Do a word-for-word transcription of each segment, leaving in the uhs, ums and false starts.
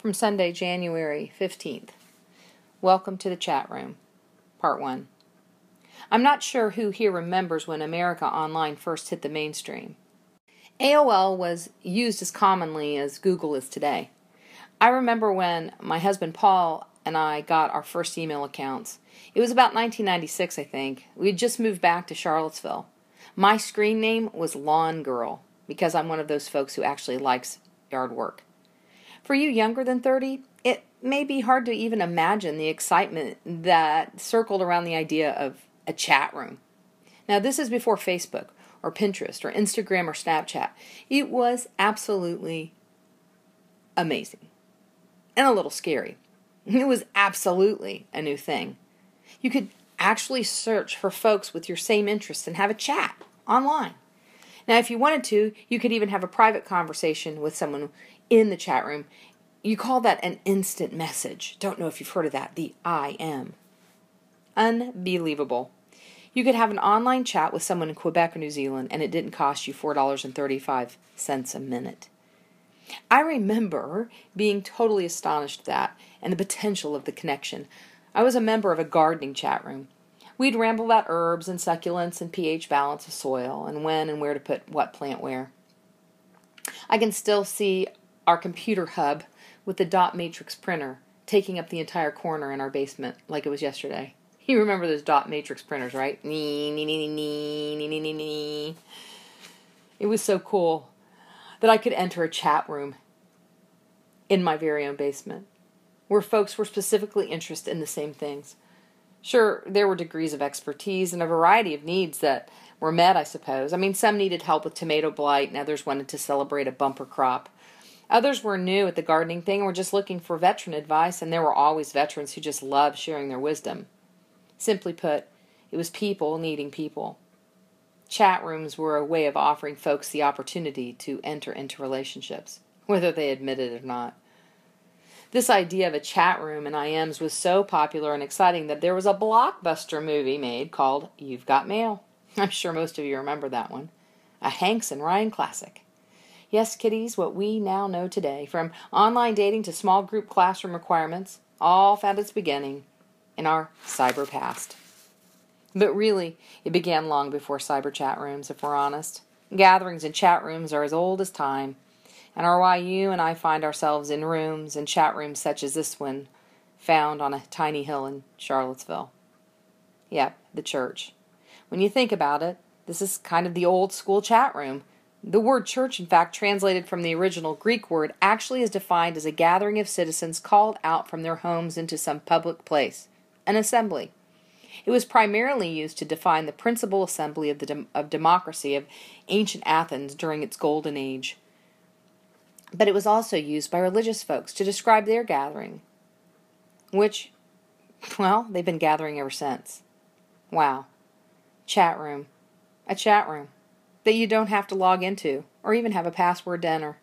from Sunday, January fifteenth. Welcome to the chat room, part one. I'm not sure who here remembers when America Online first hit the mainstream. A O L was used as commonly as Google is today. I remember when my husband Paul and I got our first email accounts. It was about nineteen ninety-six, I think. We had just moved back to Charlottesville. My screen name was Lawn Girl, because I'm one of those folks who actually likes yard work. For you younger than thirty, it may be hard to even imagine the excitement that circled around the idea of a chat room. Now, this is before Facebook or Pinterest or Instagram or Snapchat. It was absolutely amazing and a little scary. It was absolutely a new thing. You could actually search for folks with your same interests and have a chat online. Now, if you wanted to, you could even have a private conversation with someone in the chat room. You call that an instant message. Don't know if you've heard of that, the I M. Unbelievable. You could have an online chat with someone in Quebec or New Zealand, and it didn't cost you four dollars and thirty-five cents a minute. I remember being totally astonished at that and the potential of the connection. I was a member of a gardening chat room. We'd ramble about herbs and succulents and pH balance of soil and when and where to put what plant where. I can still see our computer hub with the dot matrix printer taking up the entire corner in our basement like it was yesterday. You remember those dot matrix printers, right? Nee, nee, nee, nee, nee, nee, nee, nee. It was so cool that I could enter a chat room in my very own basement where folks were specifically interested in the same things. Sure, there were degrees of expertise and a variety of needs that were met, I suppose. I mean, some needed help with tomato blight and others wanted to celebrate a bumper crop. Others were new at the gardening thing and were just looking for veteran advice, and there were always veterans who just loved sharing their wisdom. Simply put, it was people needing people. Chat rooms were a way of offering folks the opportunity to enter into relationships, whether they admitted it or not. This idea of a chat room in I Ms was so popular and exciting that there was a blockbuster movie made called You've Got Mail. I'm sure most of you remember that one. A Hanks and Ryan classic. Yes, kiddies, what we now know today, from online dating to small group classroom requirements, all found its beginning in our cyber past. But really, it began long before cyber chat rooms, if we're honest. Gatherings and chat rooms are as old as time, and are why you and I find ourselves in rooms and chat rooms such as this one, found on a tiny hill in Charlottesville. Yep, the church. When you think about it, this is kind of the old school chat room. The word church, in fact, translated from the original Greek word, actually is defined as a gathering of citizens called out from their homes into some public place, an assembly. It was primarily used to define the principal assembly of the de- of democracy of ancient Athens during its golden age. But it was also used by religious folks to describe their gathering, which, well, they've been gathering ever since. Wow. Chat room. A chat room that you don't have to log into or even have a password to enter.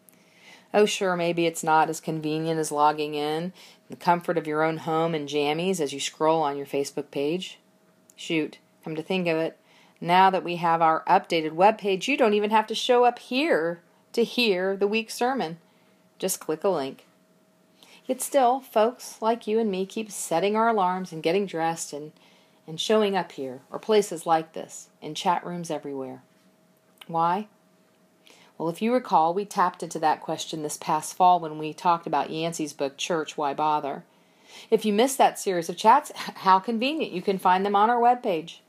Oh, sure, maybe it's not as convenient as logging in, the comfort of your own home and jammies as you scroll on your Facebook page. Shoot, come to think of it, now that we have our updated webpage, you don't even have to show up here to hear the week's sermon. Just click a link. Yet still, folks like you and me keep setting our alarms and getting dressed and, and showing up here, or places like this, in chat rooms everywhere. Why? Well, if you recall, we tapped into that question this past fall when we talked about Yancey's book, Church, Why Bother? If you missed that series of chats, how convenient. You can find them on our webpage.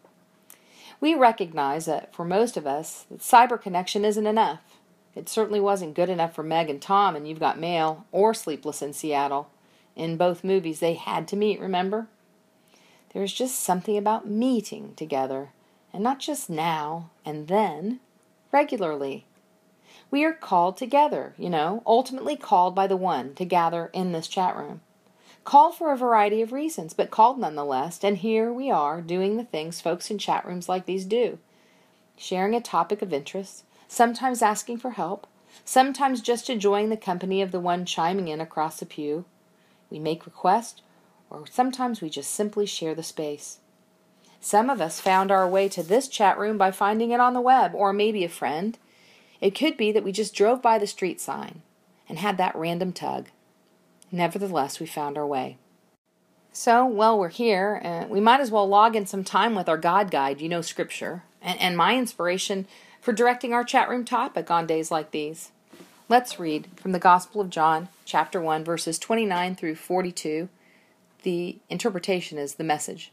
We recognize that for most of us, that cyber connection isn't enough. It certainly wasn't good enough for Meg and Tom and You've Got Mail or Sleepless in Seattle. In both movies, they had to meet, remember? There's just something about meeting together, and not just now and then, regularly. We are called together, you know, ultimately called by the one to gather in this chat room. Called for a variety of reasons, but called nonetheless, and here we are doing the things folks in chat rooms like these do. Sharing a topic of interest, sometimes asking for help, sometimes just enjoying the company of the one chiming in across the pew. We make requests, or sometimes we just simply share the space. Some of us found our way to this chat room by finding it on the web, or maybe a friend. It could be that we just drove by the street sign and had that random tug. Nevertheless, we found our way. So, while we're here, uh, we might as well log in some time with our God Guide, you know, Scripture, and, and my inspiration for directing our chat room topic on days like these. Let's read from the Gospel of John, chapter one, verses twenty-nine through forty-two. The interpretation is the Message.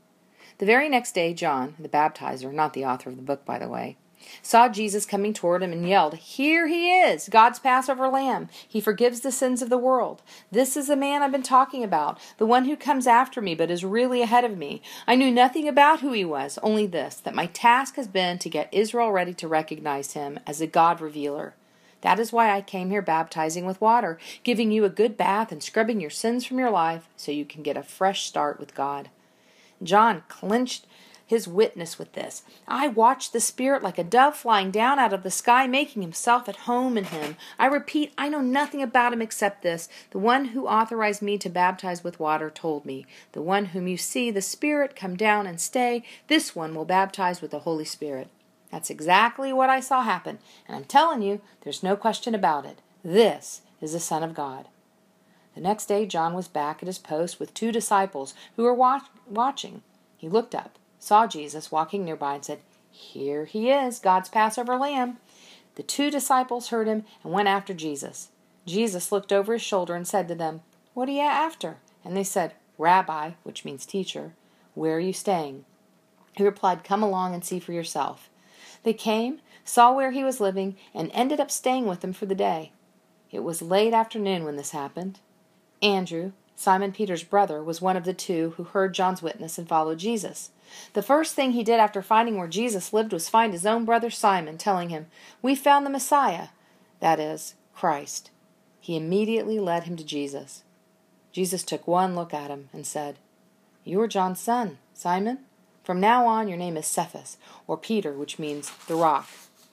The very next day, John, the baptizer, not the author of the book, by the way, saw Jesus coming toward him and yelled, "Here he is, God's Passover lamb. He forgives the sins of the world. This is the man I've been talking about, the one who comes after me but is really ahead of me. I knew nothing about who he was, only this, that my task has been to get Israel ready to recognize him as a God revealer. That is why I came here baptizing with water, giving you a good bath and scrubbing your sins from your life so you can get a fresh start with God." John clinched his witness with this. "I watched the Spirit like a dove flying down out of the sky, making himself at home in him. I repeat, I know nothing about him except this. The one who authorized me to baptize with water told me, 'The one whom you see, the Spirit, come down and stay, this one will baptize with the Holy Spirit.' That's exactly what I saw happen, and I'm telling you, there's no question about it. This is the Son of God." The next day, John was back at his post with two disciples who were watch- watching. He looked up, saw Jesus walking nearby, and said, "Here he is, God's Passover lamb." The two disciples heard him and went after Jesus. Jesus looked over his shoulder and said to them, "What are you after?" And they said, "Rabbi," which means teacher, "where are you staying?" He replied, "Come along and see for yourself." They came, saw where he was living, and ended up staying with him for the day. It was late afternoon when this happened. Andrew, Simon Peter's brother, was one of the two who heard John's witness and followed Jesus. The first thing he did after finding where Jesus lived was find his own brother Simon, telling him, "We found the Messiah," that is, Christ. He immediately led him to Jesus. Jesus took one look at him and said, "You are John's son, Simon. From now on your name is Cephas, or Peter, which means the rock."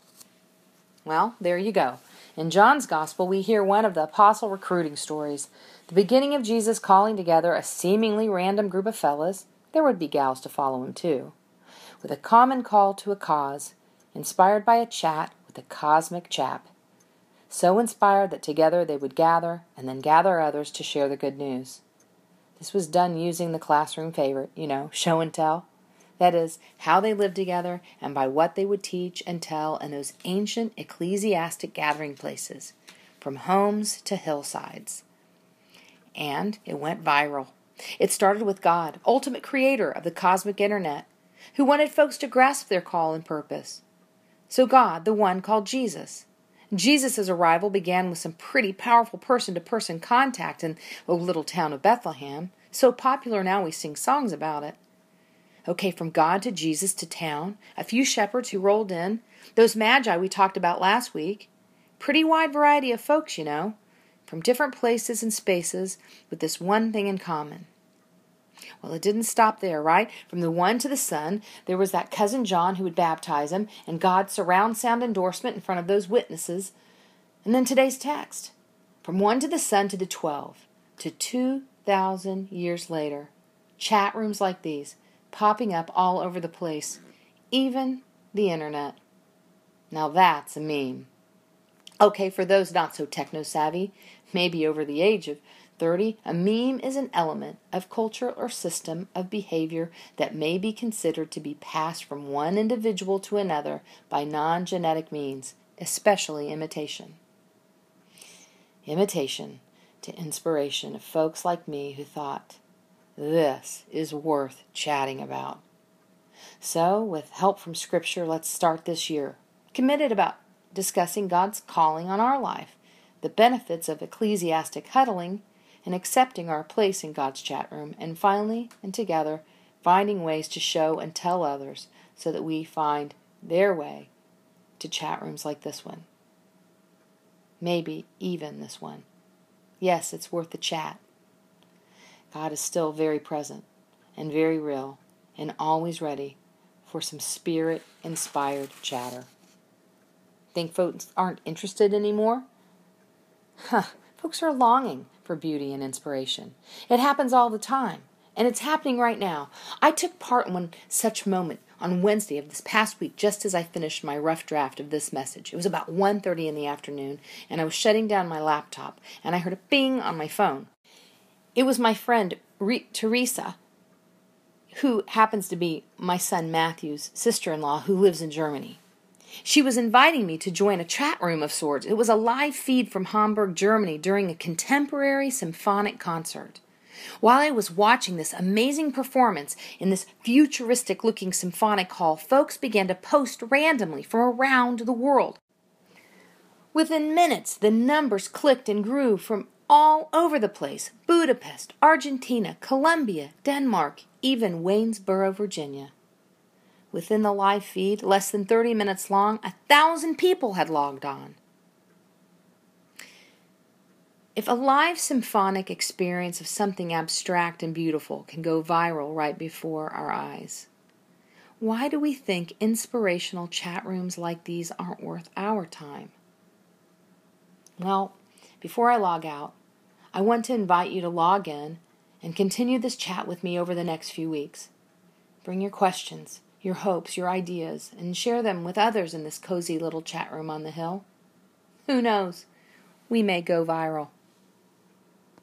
Well, there you go. In John's Gospel, we hear one of the apostle recruiting stories. The beginning of Jesus calling together a seemingly random group of fellas. There would be gals to follow him too. With a common call to a cause, inspired by a chat with a cosmic chap. So inspired that together they would gather, and then gather others to share the good news. This was done using the classroom favorite, you know, show and tell. That is, how they lived together and by what they would teach and tell in those ancient ecclesiastic gathering places, from homes to hillsides. And it went viral. It started with God, ultimate creator of the cosmic internet, who wanted folks to grasp their call and purpose. So God, the one called Jesus. Jesus' arrival began with some pretty powerful person-to-person contact in the little town of Bethlehem, so popular now we sing songs about it. Okay, from God to Jesus to town, a few shepherds who rolled in, those magi we talked about last week. Pretty wide variety of folks, you know, from different places and spaces with this one thing in common. Well, it didn't stop there, right? From the one to the Son, there was that cousin John who would baptize him, and God's surround sound endorsement in front of those witnesses. And then today's text. From one to the Son to the twelve, to two thousand years later. Chat rooms like these, popping up all over the place, even the internet. Now that's a meme. Okay, for those not so techno-savvy, maybe over the age of thirty, a meme is an element of culture or system of behavior that may be considered to be passed from one individual to another by non-genetic means, especially imitation. Imitation to inspiration of folks like me who thought, this is worth chatting about. So, with help from Scripture, let's start this year, committed about discussing God's calling on our life, the benefits of ecclesiastic huddling, and accepting our place in God's chat room, and finally, and together, finding ways to show and tell others so that we find their way to chat rooms like this one. Maybe even this one. Yes, it's worth the chat. God is still very present and very real and always ready for some spirit-inspired chatter. Think folks aren't interested anymore? Huh, folks are longing for beauty and inspiration. It happens all the time, and it's happening right now. I took part in one such moment on Wednesday of this past week, just as I finished my rough draft of this message. It was about one thirty in the afternoon, and I was shutting down my laptop, and I heard a bing on my phone. It was my friend Re- Teresa, who happens to be my son Matthew's sister-in-law, who lives in Germany. She was inviting me to join a chat room of sorts. It was a live feed from Hamburg, Germany, during a contemporary symphonic concert. While I was watching this amazing performance in this futuristic-looking symphonic hall, folks began to post randomly from around the world. Within minutes, the numbers clicked and grew from all over the place: Budapest, Argentina, Colombia, Denmark, even Waynesboro, Virginia. Within the live feed, less than thirty minutes long, a thousand people had logged on. If a live symphonic experience of something abstract and beautiful can go viral right before our eyes, why do we think inspirational chat rooms like these aren't worth our time? Well, before I log out, I want to invite you to log in and continue this chat with me over the next few weeks. Bring your questions, your hopes, your ideas, and share them with others in this cozy little chat room on the hill. Who knows? We may go viral.